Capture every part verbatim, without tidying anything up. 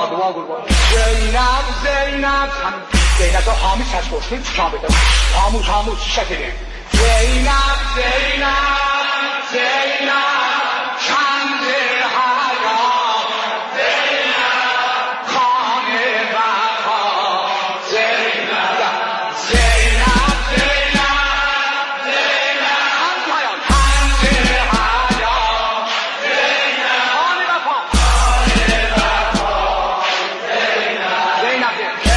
دعا دعا قربان زینب زینب زینب تو حامی چشم باشید چشم بده حاموش حاموش چی شکلی زینب زینب زینب چند حیا زینب خانه وفا زینب زینب زینب زینب چند حیا چند حیا زینب خانه وفا خانه وفا زینب زینب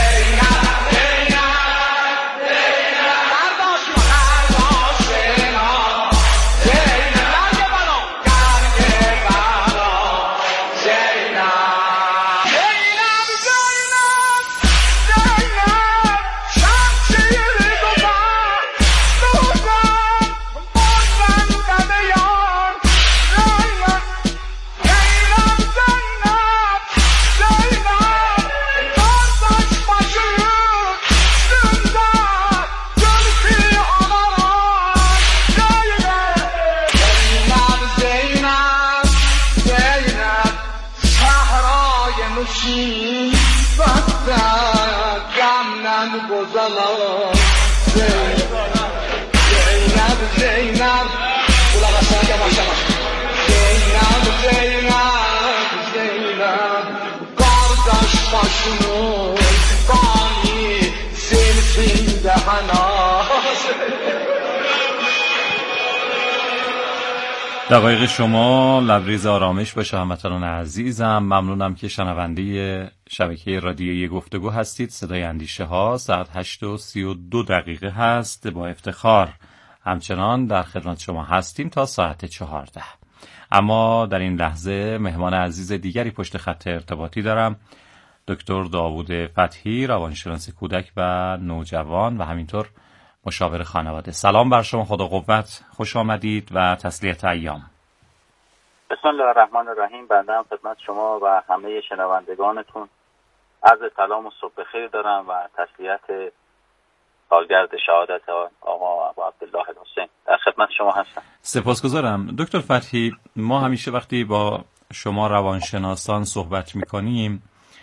دقایق شما لبریز آرامش باشه هموطنان عزیزم. ممنونم که شنونده شبکه رادیویی گفتگو هستید. صدای اندیشه ها ساعت هشت و سی و دو دقیقه هست. با افتخار همچنان در خدمت شما هستیم تا ساعت چهارده. اما در این لحظه مهمان عزیز دیگری پشت خط ارتباطی دارم، دکتر داوود فتحی، روانشناس کودک و نوجوان و همینطور مشاور خانواده. سلام بر شما، خدا قوت، خوش آمدید و تسلیت ایام. بسم الله الرحمن الرحیم. بنده هم خدمت شما و همه شنوندگانتون عرض سلام و صبح بخیر دارم و تسلیت سالگرد شهادت آقا ابو عبدالله الحسین در خدمت شما هستم. سپاسگزارم. دکتر فتحی، ما همیشه وقتی با شما روانشناسان صحبت میکنیم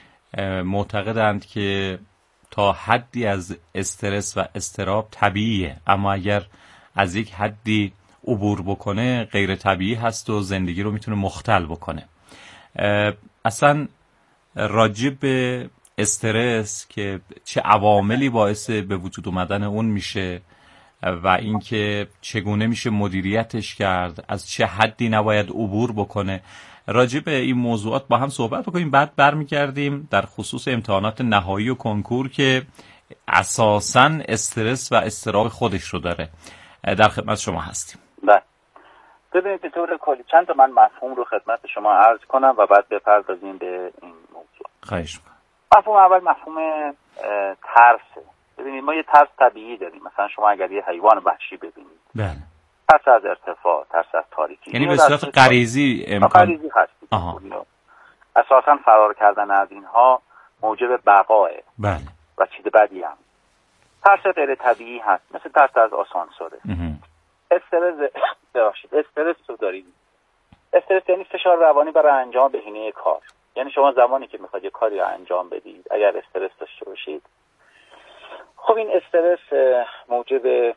معتقدند که تا حدی از استرس و اضطراب طبیعیه، اما اگر از یک حدی عبور بکنه غیر طبیعی هست و زندگی رو میتونه مختل بکنه. اصلا راجع به استرس که چه عواملی باعث به وجود اومدن اون میشه و اینکه چگونه میشه مدیریتش کرد، از چه حدی نباید عبور بکنه، راجع به این موضوعات با هم صحبت بکنیم. بعد برمیگردیم در خصوص امتحانات نهایی و کنکور که اساساً استرس و اضطراب خودش رو داره. در خدمت شما هستیم. بله. ببینید به طور کلی چند تا من مفهوم رو خدمت شما عرض کنم و بعد بپردازیم به این موضوع. خواهش می‌کنم. مفهوم اول مفهوم ترسه. ببینید ما یه ترس طبیعی داریم. مثلا شما اگر یه حیوان وحشی ببینید، بله، ترس از ارتفاع، ترس از تاریکی، یعنی به صورت غریزی امکان غریزی هست. اساساً فرار کردن از اینها موجب بقاه. بله. و چیز بدی هم. ترس غیر طبیعی هست، مثل ترس از آسانسوره. استرس ببخشید استرس رو داریم. استرس یعنی فشار روانی برای انجام بهینه کار. یعنی شما زمانی که میخواید یه کاری رو انجام بدید اگر استرس داشته باشید، خب این استرس موجب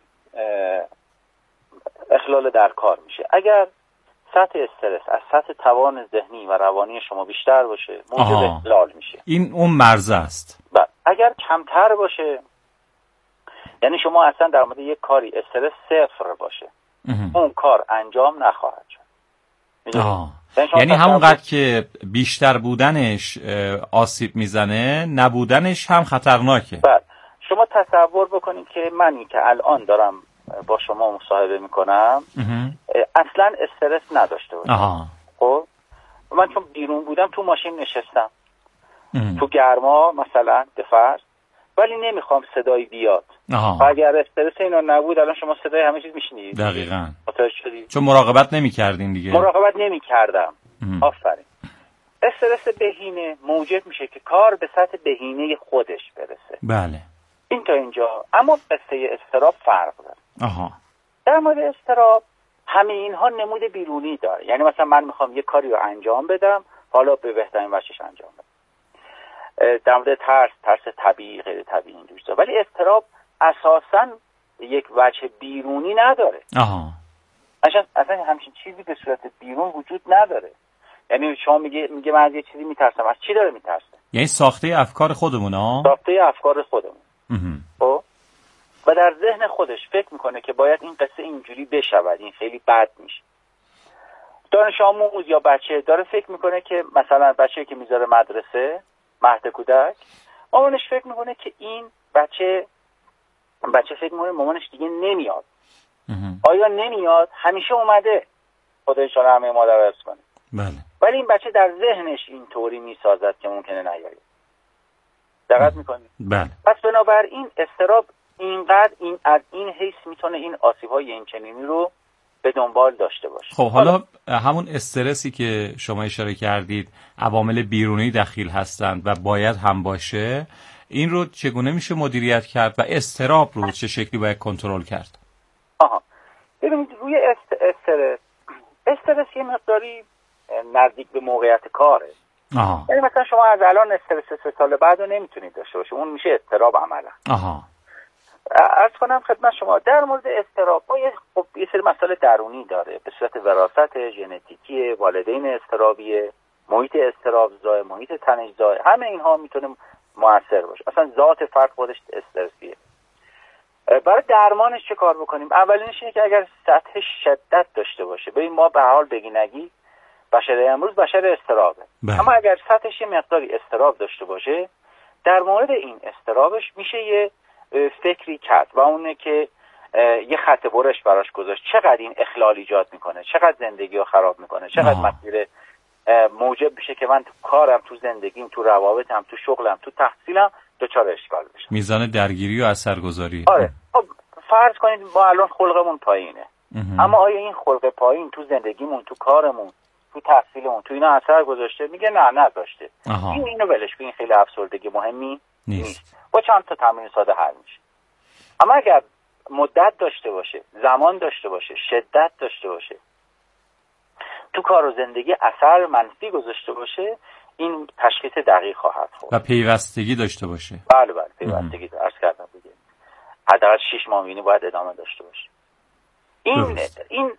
اخلال در کار میشه. اگر سطح استرس از سطح توان ذهنی و روانی شما بیشتر باشه موجب اخلال میشه. این اون مرز است. بله. اگر کمتر باشه، یعنی شما اصلا در مورد یک کاری استرس صفر باشه، اون کار انجام نخواهد شد. یعنی همونقدر که بیشتر بودنش آسیب میزنه، نبودنش هم خطرناکه. بله. شما تصور بکنید که منی که الان دارم با شما مصاحبه میکنم اصلا استرس نداشته باشم. خب من چون بیرون بودم تو ماشین نشستم تو گرما مثلا دفرض، ولی نمیخوام صدایی بیاد. و اگر استرس اینا نبود الان شما صدای همه چیز میشنید. دقیقاً. متوجه شدید؟ چون مراقبت نمی‌کردین دیگه. مراقبت نمی‌کردم. آفرین. استرس بهینه موجب میشه که کار به سطح بهینه خودش برسه. بله. این تا اینجا. اما قصه اضطراب فرق داره. آها. در مورد اضطراب همه اینها نمود بیرونی داره. یعنی مثلا من میخوام یه کاری رو انجام بدم، حالا به بهترین وجهش انجام بدم. در مورد ترس، ترس طبیعی غیر طبیعی اینجوری، ولی اضطراب اساساً یک وجه بیرونی نداره. آها. اصلا اصلا همچین چیزی به صورت بیرون وجود نداره. یعنی شما میگه میگه من از یه چیزی میترسم، از چی داره میترسه؟ یعنی ساخته افکار خودمون ها؟ ساخته افکار خودمون. خب و در ذهن خودش فکر میکنه که باید این قصه اینجوری بشود، این خیلی بد میشه. دانش آموز یا بچه داره فکر میکنه که مثلا بچه‌ای که میذاره مدرسه، مهد کودک، مامانش فکر میکنه که این بچه بچه فکر میکنه مامانش دیگه نمیاد. آیا نمیاد؟ همیشه اومده. خدا ان شاءالله همه مادر حفظ کنه. بله. ولی این بچه در ذهنش اینطوری میسازد که ممکنه نیاد. دقت میکنید؟ بله. پس بنابراین اضطراب اینقدر این از این حیث میتونه این آسیب‌های این چنینی رو به دنبال داشته باشه. خب حالا همون استرسی که شما اشاره کردید عوامل بیرونی دخیل هستند و باید هم باشه، این رو چگونه میشه مدیریت کرد و اضطراب رو چه شکلی باید کنترل کرد؟ آها ببینید روی است... استرس استرس یه مقداری نزدیک به موقعیت کاره. آها. یعنی مثلا شما از الان استرس سه سال بعد رو نمیتونید داشته باشید، اون میشه اضطراب عملا. آها. عرض کنم خدمت شما در مورد اضطراب ما یه خب یه سری مسائل درونی داره به صورت وراثت ژنتیکی، والدین اضطرابیه، محیط اضطرابزا، محیط تنش‌زا، همه اینها میتونه مؤثر باشه. اصلا ذات فرد خودش استرسیه. برای درمانش چه کار بکنیم؟ اولینش اینه که اگر سطح شدت داشته باشه، ببین ما به هر حال بگی نگی بشر امروز بشر اضطرابه، اما اگر سطحش یه مقداری اضطراب داشته باشه، در مورد این اضطرابش میشه یه فکری کرد و اونه که یه خط برش براش گذاشت. چقدر این اخلال ایجاد میکنه، چقدر زندگی رو خراب میکنه، چقدر مسیر موجب بشه که من تو کارم، تو زندگیم، تو روابطم، تو شغلم، تو تحصیلم دچار اشکال بشه. میزان درگیری و اثرگذاری. آره. خب فرض کنید ما الان خلقمون پایینه، اما آیا این خلق پایین تو زندگیمون، تو کارمون، تو تحصیلمون، تو اینا اثر گذاشته؟ میگه نه نذاشته. این اینو ولش کن، این خیلی افسردگی مهمی نیست. نیست. با چند تا تمرین ساده حل میشه. اما اگر مدت داشته باشه، زمان داشته باشه، شدت داشته باشه، تو کار و زندگی اثر منفی گذاشته باشه، این تشخیص دقیق خواهد بود. و پیوستگی داشته باشه. بله بله پیوستگی درست کردم دیگه. حداقل شش ماه می‌بینی باید ادامه داشته باشه. این درست. این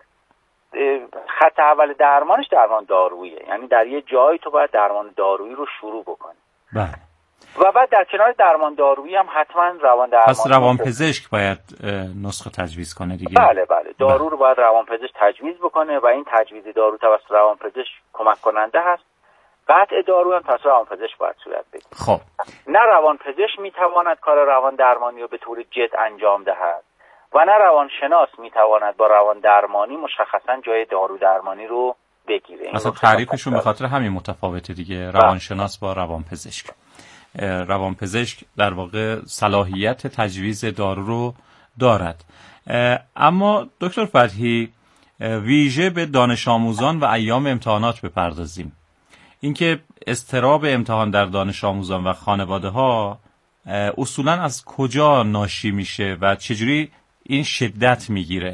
خط اول درمانش درمان داروییه، یعنی در یه جایی تو باید درمان دارویی رو شروع بکنی. بله. و بعد در کنار درمان دارویی هم حتما روان درمان. پس روان پزشک باید نسخه تجویز کنه دیگه. بله بله دارو بله. رو باید روان پزشک تجویز بکنه و این تجویز دارو توسط روان پزشک کمک کننده هست. قطع دارو هم توسط روان پزشک باید صورت بگیره. خب نه روان پزشک میتواند کار روان درمانی رو به طور جد انجام دهد و نه روانشناس میتواند با روان درمانی مشخصا جای دارو درمانی رو بگیره. مثلا تعریفشون به خاطر همین متفاوته دیگه، روانشناس با روان پزشک. روان پزشک در واقع صلاحیت تجویز دارو رو دارد. اما دکتر فتحی ویژه به دانش آموزان و ایام امتحانات بپردازیم. اینکه اضطراب امتحان در دانش آموزان و خانواده ها اصولا از کجا ناشی میشه و چجوری این شدت میگیره؟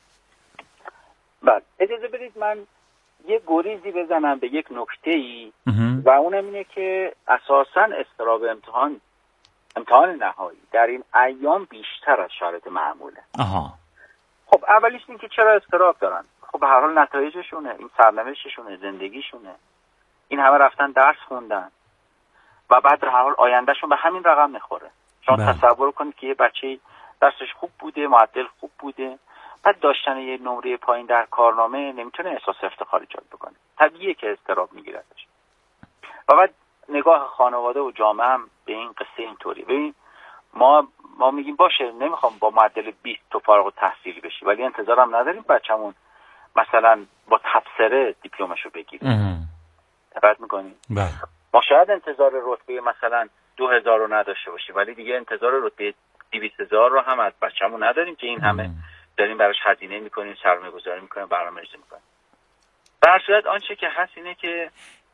بله اجازه بدید من یه گریزی بزنم به یک نکته‌ای و اونم اینه که اساساً اضطراب امتحان امتحان نهایی در این ایام بیشتر از شرایط معموله. آها. خب اولیش این که چرا اضطراب دارن؟ خب به هر حال نتایجشونه، این سرنوشتشونه، زندگیشونه. این همه رفتن درس خوندن و بعد در هر حال آیندهشون به همین رقم میخوره. شما تصور کنید که یه بچه درسش خوب بوده، معدل خوب بوده، بعد داشتن یه نمره پایین در کارنامه نمیتونه احساس افتخار ایجاد بکنه. طبیعیه که اضطراب میگیردش. و بعد نگاه خانواده و جامعه هم به این قصه اینطوری. ببین ما ما میگیم باشه نمیخوام با معدل بیست تو فارغ التحصیل بشی، ولی انتظارم نداریم بچه‌مون مثلا با تبصره دیپلمشو بگیره. دقت میکنی؟ بله. ما شاید انتظار رتبه مثلا دو هزار رو نداشته باشیم، ولی دیگه انتظار رتبه دویست هزار رو هم از بچه‌مون نداریم که این همه داریم براش هزینه میکنیم، سرمایه گذاری میکنیم، برنامه‌ریزی میکنیم. در صورت آنچه که هست اینه که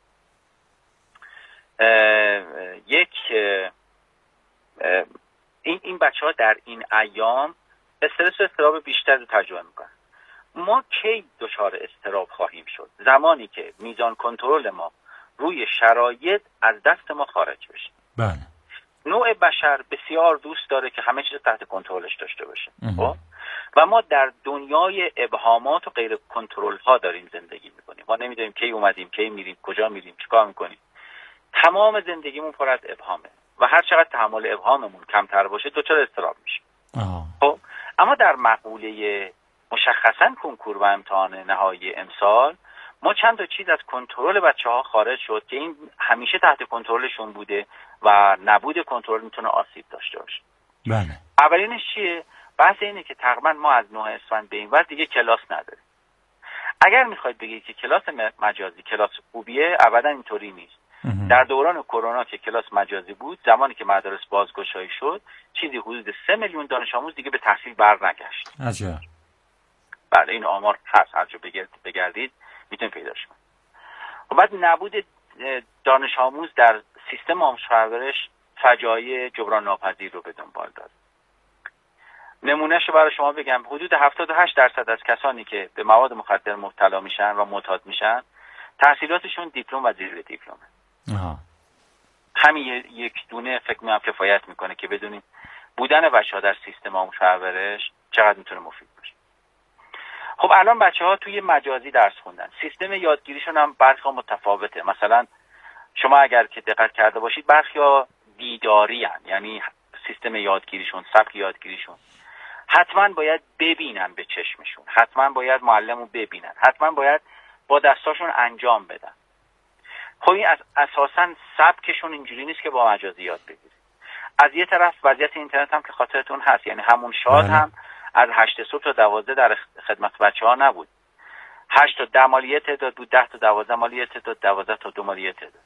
یک این این بچه‌ها در این ایام استرس و اضطراب بیشتر رو تجربه میکنن. ما کی دچار اضطراب خواهیم شد؟ زمانی که میزان کنترل ما روی شرایط از دست ما خارج بشه. بله. نوع بشر بسیار دوست داره که همه چیز تحت کنترلش داشته باشه. خب و ما در دنیای ابهامات و غیر کنترل ها داریم زندگی میکنیم. ما نمیدونیم کی اومدیم، کی میریم، کجا میریم، چیکار میکنیم. تمام زندگیمون پر از ابهامه و هر چقدر تحمل ابهاممون کمتر باشه دچار اضطراب میشیم. خب اما در مقوله مشخصاً کنکور و امتحان نهایی امسال ما چند تا چیز از کنترل بچه‌ها خارج شد که این همیشه تحت کنترلشون بوده و نبود کنترل میتونه آسیب داشته باشه. بله. اولینش چیه؟ بحث اینه که تقریبا ما از نه اسفند به این ور دیگه کلاس نداریم. اگر میخواید بگید که کلاس مجازی کلاس خوبیه، ابدا اینطوری نیست. در دوران کرونا که کلاس مجازی بود، زمانی که مدارس بازگشایی شد، چیزی حدود سه میلیون دانش آموز دیگه به تحصیل برنگشت. عجب. بله این آمار هست، هر جا بگردید میتونید پیداش کنید. و بعد نبود دانش آموز در سیستم آموزش پرورش فجایع جبران ناپذیر رو به دنبال داره. نمونهشو برای شما بگم، حدود هفتاد و هشت درصد از کسانی که به مواد مخدر مبتلا میشن و معتاد میشن تحصیلاتشون دیپلم و زیر دیپلمه. آها. همین یک دونه فکر می‌کنم کفایت میکنه که بدونید بودن بچه‌ها در سیستم آموزش پرورش چقدر میتونه مفید باشه. خب الان بچه‌ها توی مجازی درس خوندن، سیستم یادگیریشون هم برخی متفاوته. مثلا شما اگر که دقت کرده باشید برخی‌ها دیداری هن. یعنی سیستم یادگیریشون، سبک یادگیریشون حتما باید ببینن به چشمشون، حتما باید معلمو ببینن، حتما باید با دستاشون انجام بدن. خب این از اساساً سبکشون اینجوری نیست که با مجازی یاد بگیرید. از یه طرف وضعیت اینترنت هم که خاطرتون هست، یعنی همون شاد بله. هم از هشت صبح تا دوازده در خدمت بچه‌ها نبود. هشت تا ده مالی تعداد بود، ده تا دوازده مالی تعداد، دوازده تا دو مالی تعداد.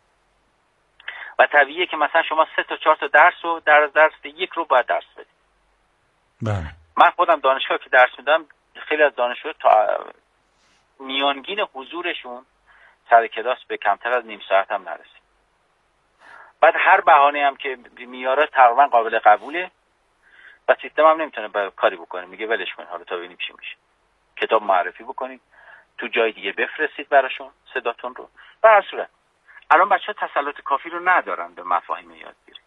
و طبیعیه که مثلا شما سه تا چهار تا درس رو در درس یک رو باید درس بدید. بله. من خودم دانشگاه که درس میدم خیلی از دانشجو تا میانگین حضورشون سر کلاس به کمتر از نیم ساعت هم نرسید. بعد هر بهانه هم که میاره تقریبا قابل قبوله و سیستم هم نمیتونه کاری بکنه، میگه ولش کن حالا تا ببینیم چی میشه. کتاب معرفی بکنید، تو جای دیگه بفرستید براشون صداتون رو. به هر صورت الان بچه‌ها تسلط کافی رو ندارن به مفاهیم یادگیری.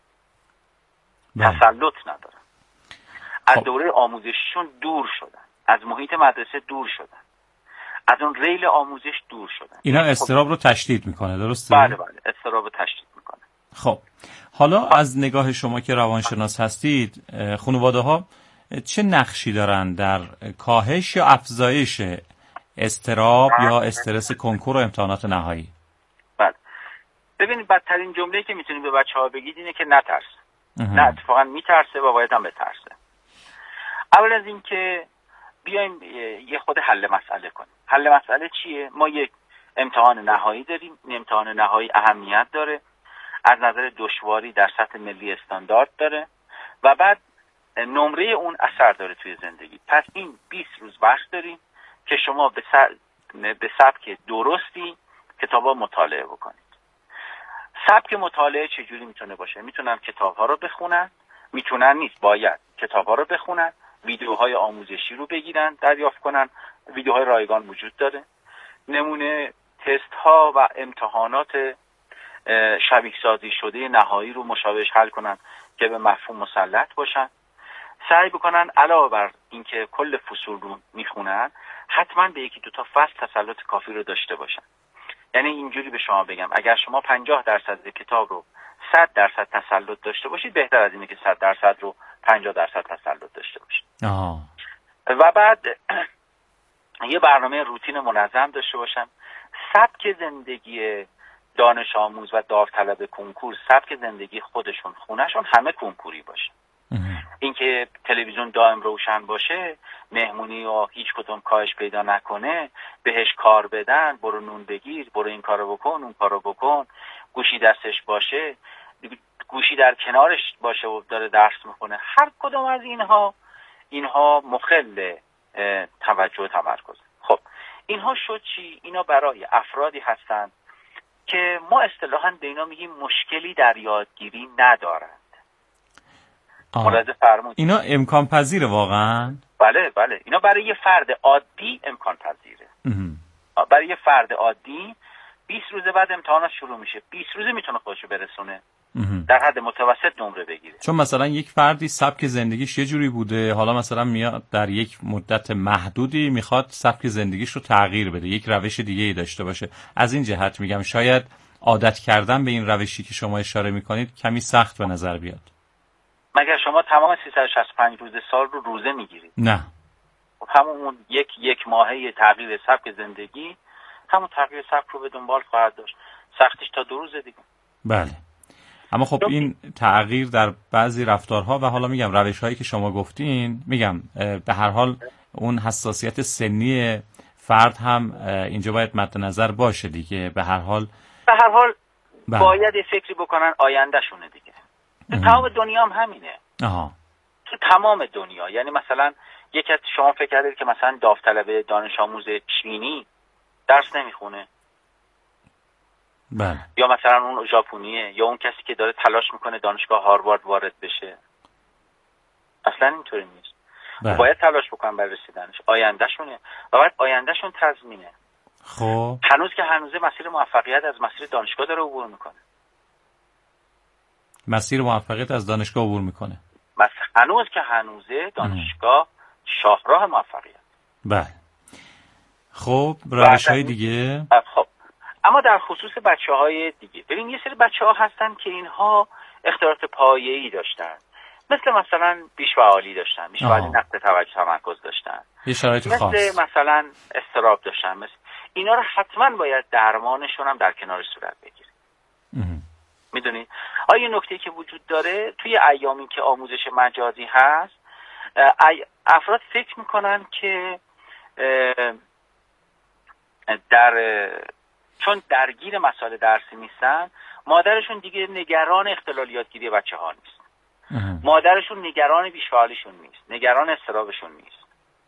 تسلط ندارن. از دوره آموزششون دور شدن، از محیط مدرسه دور شدن، از اون ریل آموزش دور شدن. اینا اضطراب رو تشدید میکنه، درسته؟ بله بله، اضطراب رو تشدید میکنه. خب حالا از نگاه شما که روانشناس هستید، خانواده ها چه نقشی دارن در کاهش یا افزایش اضطراب یا استرس کنکور و امتحانات نهایی؟ بله. ببینید بدترین جمله‌ای که میتونید به بچه‌ها بگید اینه که نترس. نه اتفاقا میترسه و باید هم بترسه. اول از این که بیایم یه خود حل مسئله کنیم. حل مسئله چیه؟ ما یک امتحان نهایی داریم. این امتحان نهایی اهمیت داره، از نظر دشواری در سطح ملی استاندارد داره و بعد نمره اون اثر داره توی زندگی. پس این بیست روز وقت داریم که شما به به سبک درستی کتابا مطالعه بکنید. سبک مطالعه چجوری میتونه باشه؟ میتونن کتاب‌ها رو بخونن، میتونن نیست، باید کتاب‌ها رو بخونن، ویدیوهای آموزشی رو بگیرن، دریافت کنن. ویدیوهای رایگان وجود داره. نمونه تست‌ها و امتحانات شبیه سازی شده نهایی رو مشابهش حل کنن که به مفهوم مسلط باشن. سعی بکنن علاوه بر اینکه کل فصول رو میخونن حتما به یکی دو تا فصل تسلط کافی رو داشته باشن. یعنی اینجوری به شما بگم، اگر شما پنجاه درصد کتاب رو صد درصد تسلط داشته باشید، بهتر از اینه که صد درصد رو پنجاه درصد تسلط داشته باشید. آه. و بعد یه برنامه روتین منظم داشته باشن. سبک زندگی دانش آموز و داوطلب کنکور سبک زندگی خودشون، خونهشون همه کنکوری باشه. اینکه تلویزیون دائم روشن باشه، مهمونی و هیچ کدوم کاهش پیدا نکنه، بهش کار بدن، برو نون بگیر، برو این کارو بکن، اون کارو بکن، گوشی دستش باشه، گوشی در کنارش باشه و داره درس میخونه، هر کدوم از اینها اینها مخل توجه و تمرکز. خب اینها شد چی؟ اینا برای افرادی هستند که ما اصطلاحاً به اینا میگیم مشکلی در یادگیری ندارند. ملاحظه فرمودید. اینا امکان پذیره واقعاً؟ بله بله، اینا برای یه فرد عادی امکان پذیره. برای یه فرد عادی بیست روز بعد امتحانات شروع میشه، بیست روزه میتونه خودشو برسونه در حد متوسط نمره بگیره. چون مثلا یک فردی سبک زندگیش یه جوری بوده، حالا مثلا میاد در یک مدت محدودی میخواد سبک زندگیش رو تغییر بده، یک روش دیگه ای داشته باشه. از این جهت میگم شاید عادت کردن به این روشی که شما اشاره میکنید کمی سخت به نظر بیاد. مگر شما تمام سیصد و شصت و پنج روز سال رو روزه میگیرید؟ نه، همون یک یک ماهه تغییر سبک زندگی همون تغییر سبک رو به دنبال خواهد داشت. سختیش تا دو روز دیگه. بله. اما خب این تغییر در بعضی رفتارها و حالا میگم روش‌هایی که شما گفتین، میگم به هر حال اون حساسیت سنی فرد هم اینجا باید مد نظر باشه دیگه. به هر حال به هر حال بله. باید فکری بکنن آیندهشونه دیگه. تو تمام دنیا هم همینه. آها. تو تمام دنیا. یعنی مثلا یکی از شما فکر کردید که مثلا داوطلب دانش آموز چینی درس نمیخونه؟ بله. یا مثلا اون ژاپنیه، یا اون کسی که داره تلاش میکنه دانشگاه هاروارد وارد بشه. اصلا اینطوری نیست. بله. باید تلاش بکنن برای رسیدنش. آیندهشونه و باید آیندهشون تضمینه. خب هنوز که هنوزه مسیر موفقیت از مسیر دانشگاه داره عبور میکنه. مسیر موفقیت از دانشگاه عبور میکنه. مثلا هنوز که هنوزه دانشگاه شاهراه موفقیت. بله. خب روش‌های دیگه؟ خب اما در خصوص بچه‌های دیگه، ببین یه سری بچه‌ها هستن که اینها اختلالات پایه‌ای داشتن، مثل مثلا بیش‌فعالی داشتن، بیش‌فعالی نقص توجه تمرکز داشتن، یه شرایط خاص، مثل مثلا اضطراب داشتن، مثل اینا رو حتما باید درمانشون هم در کنارش صورت بگیره. میدونی آیا نکته‌ای که وجود داره توی ایامی که آموزش مجازی هست، افراد فکر میکنن که در چون درگیر مسائل درسی نیستن، مادرشون دیگه نگران اختلال یادگیری بچه ها نیست، مادرشون نگران بیش‌فعالیشون نیست، نگران اضطرابشون نیست،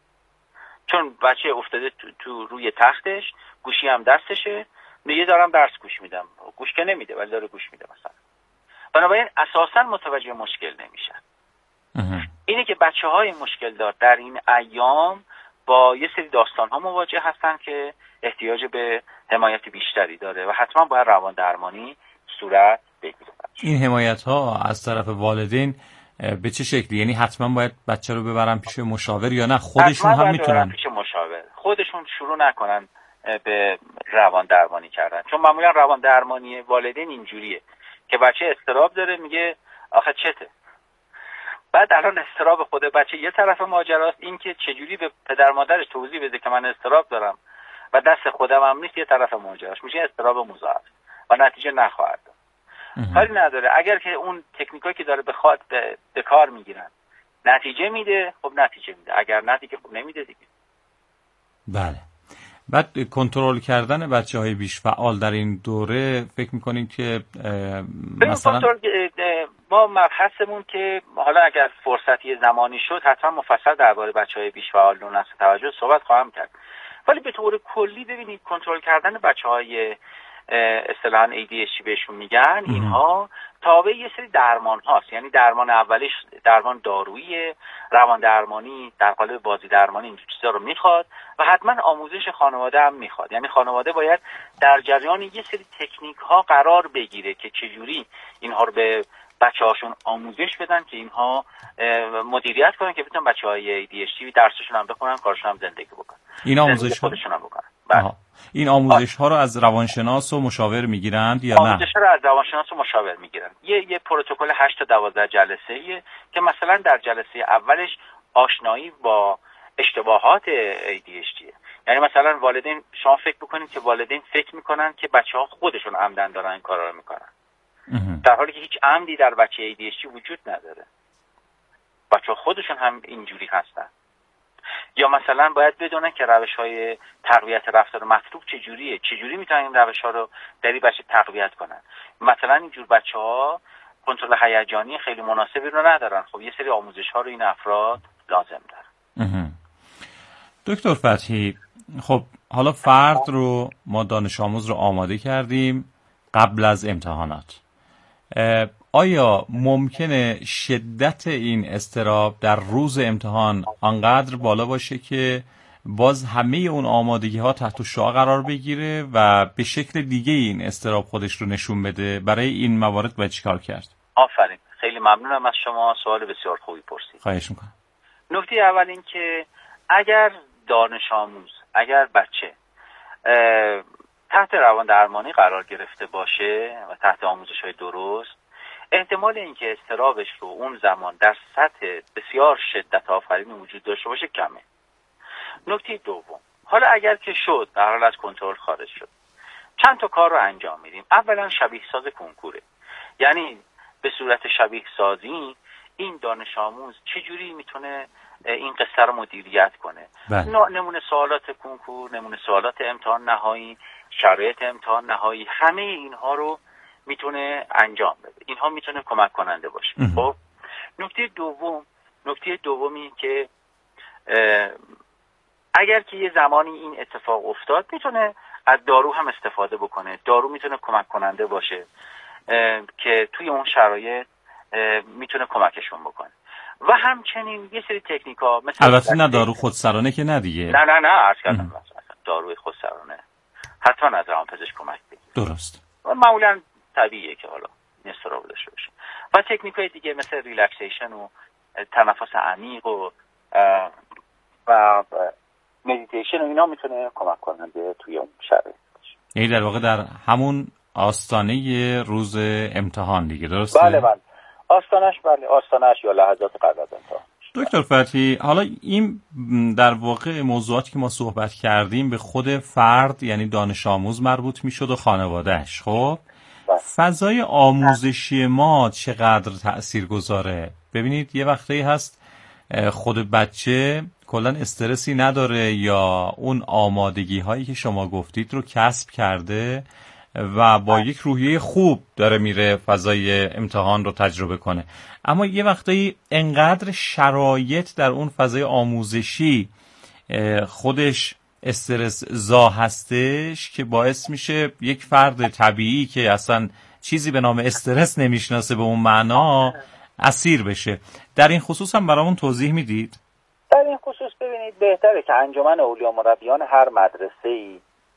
چون بچه افتاده تو, تو روی تختش، گوشی هم دستشه، میگه دارم درس گوش میدم، گوش که نمیده ولی داره گوش میده مثلا. بنابراین اساسا متوجه مشکل نمیشن. اینه که بچه های مشکل دار در این ایام با یه سری داستان ها مواجه هستن که احتیاج به حمایت بیشتری داره و حتما باید روان درمانی صورت بگیره. این حمایت ها از طرف والدین به چه شکلی؟ یعنی حتما باید بچه رو ببرن پیش مشاور یا نه خودشون هم میتونن پیش مشاور، خودشون شروع نکنن به روان درمانی کردن؟ چون معمولا روان درمانی والدین اینجوریه که بچه اضطراب داره، میگه آخه چته. بعد الان اضطراب خود بچه یه طرف ماجراست، این که چجوری به پدر مادرش توضیح بده که من اضطراب دارم و دست خودم هم نیست، یه طرف ماجراست، میشه اضطراب مضاعف و نتیجه نخواهد داد. کاری نداره اگر که اون تکنیکایی که داره بخواد به, به کار میگیرن نتیجه میده، خب نتیجه میده، اگر نه دیگه خب نمیده دیگه. بله. بعد کنترل کردن بچه‌های بیش فعال در این دوره فکر می‌کنید که مثلا ما مبحثمون که حالا اگر فرصتی زمانی شد حتما مفصل درباره بچه‌های بیش فعال و نقص توجه صحبت خواهم کرد، ولی به طور کلی ببینید کنترل کردن بچه‌های اصطلاحاً ای دی اچ دی بهشون میگن، اینها تابع یه سری درمان هاست. یعنی درمان اولیش درمان دارویی، روان درمانی در قالب بازی درمانی این چیزا رو میخواد و حتما آموزش خانواده هم میخواد. یعنی خانواده باید در جریان یه سری تکنیک ها قرار بگیره که چجوری اینها رو به بچه هاشون آموزش بدن که اینها مدیریت کنن که بتونن بچه های ای دی اچ دی درسشون هم بخونن، کارشون هم زندگی بکنن، این آموزش خودشون هم بکنن. این آموزش ها رو از روانشناس و مشاور میگیرند یا نه؟ آموزش ها رو از روانشناس و مشاور میگیرن. یه یه پروتکل هشت تا دوازده جلسه‌ایه که مثلا در جلسه اولش آشنایی با اشتباهات ای دی اچ دی. یعنی مثلا والدین، شما فکر بکنید که والدین فکر میکنن که بچه‌ها خودشون عمدن دارن این کارا رو میکنن، در حالی که هیچ عمدی در بچه ای دی اچ دی وجود نداره. بچه‌ها خودشون هم اینجوری هستن. یا مثلا باید بدونن که روش‌های تقویت رفتار مطلوب چجوریه، چجوری میتونن این روش‌ها رو در این بچه تقویت کنن. مثلا اینجور بچه‌ها کنترل هیجانی خیلی مناسبی رو ندارن، خب یه سری آموزش‌ها رو این افراد لازم دارن. دکتر فتحی، خب حالا فرد رو ما دانش آموز رو آماده کردیم قبل از امتحانات. آیا ممکنه شدت این اضطراب در روز امتحان آنقدر بالا باشه که باز همه اون آمادگی ها تحت شعاع قرار بگیره و به شکل دیگه این اضطراب خودش رو نشون بده. برای این موارد باید چیکار کرد؟ آفرین، خیلی ممنونم از شما، سوال بسیار خوبی پرسید. خواهش میکنم. نکته اول این که اگر دانش آموز، اگر بچه تحت روان درمانی قرار گرفته باشه و تحت آموزش های درست، احتمال اینکه اضطرابش رو اون زمان در سطح بسیار شدت آفرین وجود داشته باشه کمه. نکته دوم، حالا اگر که شد در حال از کنترل خارج شد، چند تا کار رو انجام میدیم. اولا شبیه ساز کنکوره، یعنی به صورت شبیه سازی این دانش آموز چجوری میتونه این قصه رو مدیریت کنه. نمونه سوالات کنکور، نمونه سوالات امتحان نهایی، شرایط امتحان نهایی، همه اینها رو میتونه انجام بده. اینها میتونه کمک کننده باشه. خب نکته دوم، نکته دومی که اگر که یه زمانی این اتفاق افتاد میتونه از دارو هم استفاده بکنه. دارو میتونه کمک کننده باشه که توی اون شرایط میتونه کمکشون بکنه. و همچنین یه سری تکنیکا مثل البته نه دارو خودسرانه که نه دیگه. نه نه نه عرض کردم داروی خودسرانه حتما از روانپزشک کمک بگیرید. درست. و معمولا طبیعیه که حالا اضطراب داشته باشه. و تکنیکای دیگه مثل ریلکسیشن و تنفس عمیق و و مدیتیشن و اینا میتونه کمک کننده توی اون شرایط باشه. یعنی در واقع در همون آستانه روز امتحان دیگه، درسته؟ بله بله. آستانش بله، آستانش یا لحظات قبل از امتحان. دکتر فتحی، حالا این در واقع موضوعاتی که ما صحبت کردیم به خود فرد یعنی دانش آموز مربوط میشد و خانوادهش. خب فضای آموزشی ما چقدر تأثیر گذاره؟ ببینید یه وقتی هست خود بچه کلا استرسی نداره یا اون آمادگی هایی که شما گفتید رو کسب کرده و با یک روحیه خوب داره میره فضای امتحان رو تجربه کنه، اما یه وقتی انقدر شرایط در اون فضای آموزشی خودش استرس زا هستش که باعث میشه یک فرد طبیعی که اصلا چیزی به نام استرس نمیشناسه به اون معنا اسیر بشه. در این خصوص هم برامون توضیح میدید؟ در این خصوص ببینید بهتره که انجمن اولیا مربیان هر مدرسه‌ای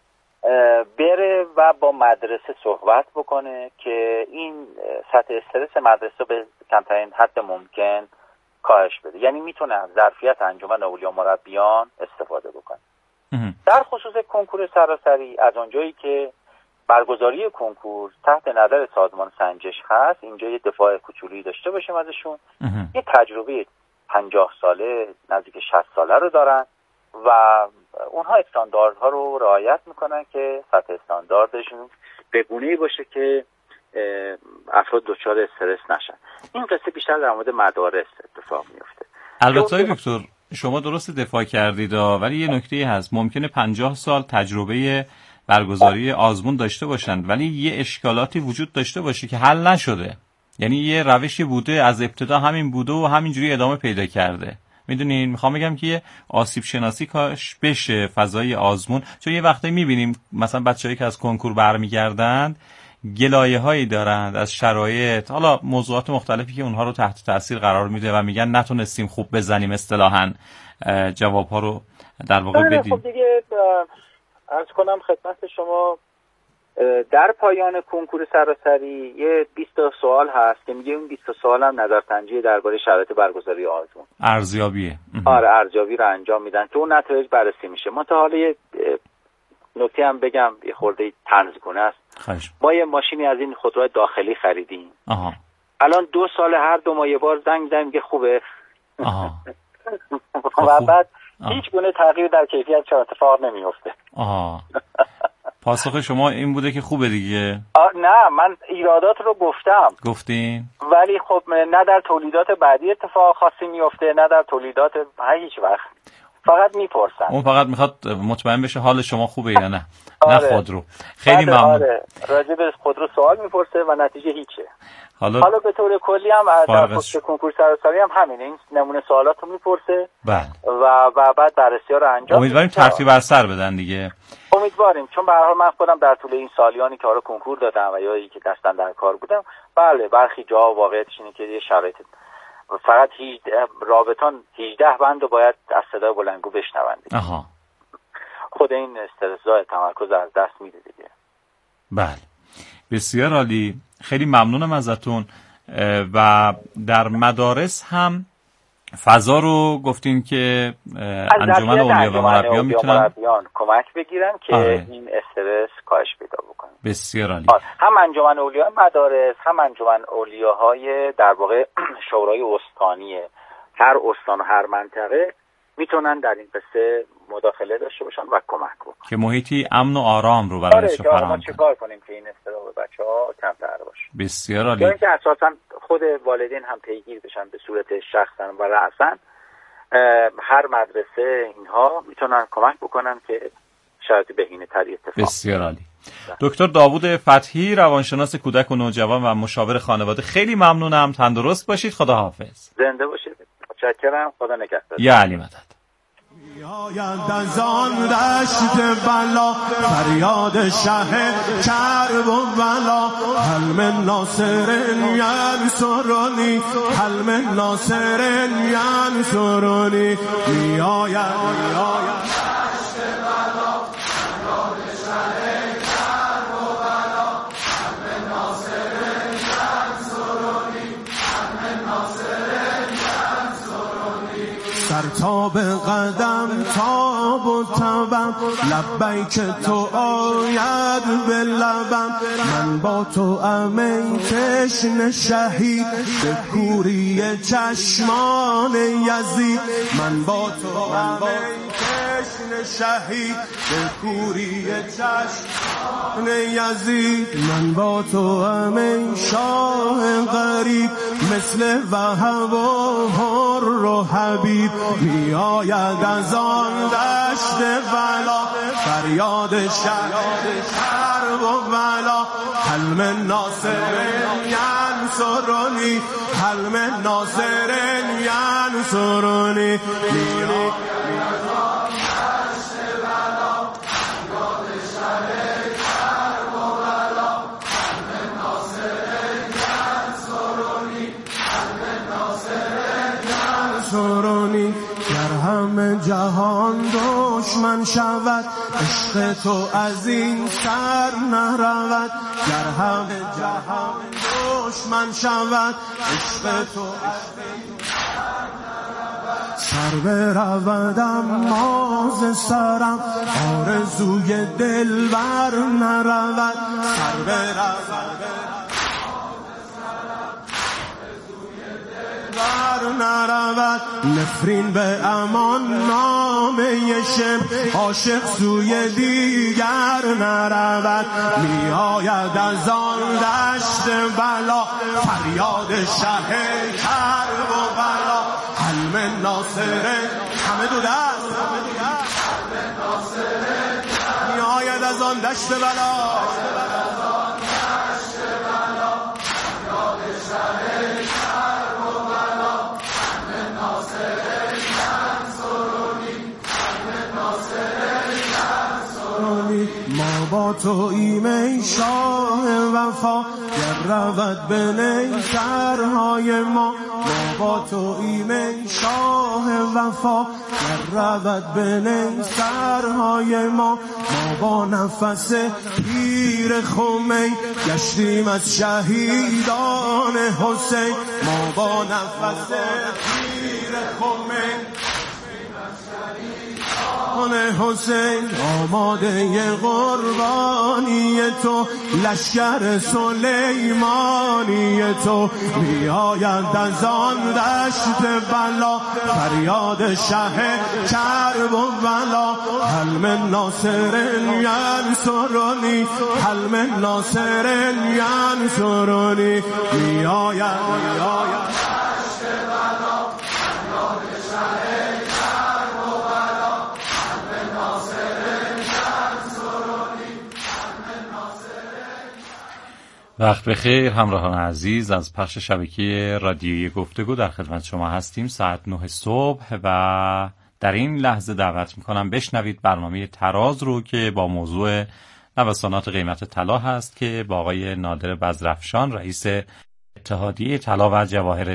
بره و با مدرسه صحبت بکنه که این سطح استرس مدرسه به کمترین حد ممکن کاهش بده. یعنی میتونه از ظرفیت انجمن اولیا مربیان استفاده بکنه. در خصوص کنکور سراسری، از اونجایی که برگزاری کنکور تحت نظر سازمان سنجش هست، اینجا یه دفاع کوچولی داشته باشیم ازشون. یه تجربه پنجاه ساله نزدیک شصت ساله رو دارن و اونها استانداردها رو رعایت میکنن که سطح استانداردشون به گونه‌ای باشه که افراد دچار استرس نشن. این قصه بیشتر در مورد مدارس اتفاق میفته. البته دکتر شما درست دفاع کردید، ولی یه نکته هست، ممکنه پنجاه سال تجربه برگزاری آزمون داشته باشن ولی یه اشکالاتی وجود داشته باشه که حل نشده. یعنی یه روشی بوده از ابتدا همین بوده و همینجوری ادامه پیدا کرده. میدونین میخوام بگم که یه آسیب شناسی کاش بشه فضای آزمون، چون یه وقتی میبینیم مثلا بچه‌هایی که از کنکور برمیگردند گلایه هایی دارند از شرایط، حالا موضوعات مختلفی که اونها رو تحت تاثیر قرار میده و میگن نتونستیم خوب بزنیم اصطلاحاً جواب ها رو در واقع بدیم. خب دیگه عرض کنم خدمت شما در پایان کنکور سراسری یه بیست سوال هست که میگه اون بیست سوال هم نظرسنجی درباره شرایط برگزاری آزمون ارزیابیه. آره ارزیابی رو انجام میدن که اون نتایج بررسی میشه. من تا حالا یه نکته هم بگم یه خورده طنزگونه است. خواهش. ما یه ماشینی از این خودرو داخلی خریدیم. آها. الان دو سال هر دو ماه یه بار زنگ میزنیم که خوبه. آها. و بعد هیچ گونه تغییر در کیفیت چه اتفاق نمیفته. آها. پاسخ شما این بوده که خوبه دیگه؟ نه من ایرادات رو گفتم. گفتین؟ ولی خب نه در تولیدات بعدی اتفاق خاصی میفته نه در تولیدات هیچ وقت. فقط میپرسن. اون فقط میخواد مطمئن بشه حال شما خوبه یا نه. آره. نه خودرو. خیلی ممنون. آره. راجع به خودرو سوال میپرسه و نتیجه هیچه. حالا حالا به طور کلی هم در خصوص کنکور سراسری هم همینه، این نمونه سوالات رو میپرسه. بله. و و بعد بررسی‌ها رو انجام. امیدواریم ترتیب بر سر بدن دیگه. امیدواریم، چون به هر حال من خودم در طول این سالیانی که حالا کنکور دادم و یا که دستن در کار بودم، بله برخی جا واقعیتش اینه که یه شرایط فقط هجده رابطان هجده بند رو باید از صدای بلندگو بشنوند. آها. خود این استرس‌زای تمرکز از دست میده دیگه. بله بسیار عالی، خیلی ممنونم ازتون. و در مدارس هم فضا رو گفتین که انجمن اولیاء و مربیان میتونن کمک بگیرن که آره. این استرس کاهش پیدا بکنه. بسیار عالی. هم انجمن اولیاء مدارس، هم انجمن اولیاهای در واقع شورای استانی هر استان و هر منطقه میتونن در این قصه مداخله داشته باشن و کمک بکنن که محیطی امن و آرام رو برایش آره فراهم کنن. چیکار کنیم که این اضطراب بچه‌ها کمتر باشه. بسیار عالی. یا اینکه اساسا خود والدین هم پیگیر بشن به صورت شخصا و رأسا، هر مدرسه اینها میتونن کمک بکنن که شرایط بهینه‌تری اتفاق. بسیار عالی. دکتر داوود فتحی، روانشناس کودک و نوجوان و مشاور خانواده، خیلی ممنونم. تندرست باشید. خدا حافظ. زنده باشید. متشکرم. خدا نگهدار. یا علی مدد. میآید از آن دشت بلا فریاد شه کرب و بلا، هل من ناصر ینصرنی، هل من ناصر ینصرنی. میآید میآید دشت بلا فریاد شه کرب و بلا، هل من ناصر ینصرنی، هل من ناصر ینصرنی. سر تا به قدم تاب و تبم، لبیک تو آید به لبم. من با تو ام ای تشنه شهید، به کوری چشمان یزید. من با تو ام ای تشنه شهید، به کوری چشمان یزید. من با تو ام ای شاه غریب، مثل وهب و حر و حبیب. میآید از آن دشت بلا فریاد شهر و بلا، هل من ناصر ینصرنی، هل من ناصر ینصرنی. گر همه جهان دشمن شود، عشق تو از این سر نرود. گر همه جهان دشمن شود، عشق تو از این سر نرود. سر برودم ماز سرم، آرزوی دل بر نرود. سر برودم بر نرود. نفرین به امان نامه شم، عاشق سوی دیگر نرود. میآید از آن دشت بلا فریاد شه کرب و بلا، هل من ناصر. همه دو دست میآید از آن دشت بلا. ما با تو ایم ای شاه وفا، گر رود به نیزرهای ما. ما با تو ایم ای شاه وفا، گر رود به نیزرهای ما. ما با نفس پیر خمین، گشتیم از شهیدان حسین. ما با نفس پیر خمین، حسین آماده قربانی تو، لشکر سلیمانی تو. میآید از آن دشت بلا فریاد شه کرب و بلا، هل من ناصر ینصرنی، هل من ناصر ینصرنی. میآید میآید دشت بلا فریاد شه کرب و بلا. وقت بخیر همراهان عزیز، از پخش شبکه رادیویی گفتگو در خدمت شما هستیم. ساعت نه صبح و در این لحظه دعوت میکنم بشنوید برنامه تراز رو که با موضوع نوسانات قیمت طلا هست که با آقای نادر بزرافشان، رئیس اتحادیه طلا و جواهر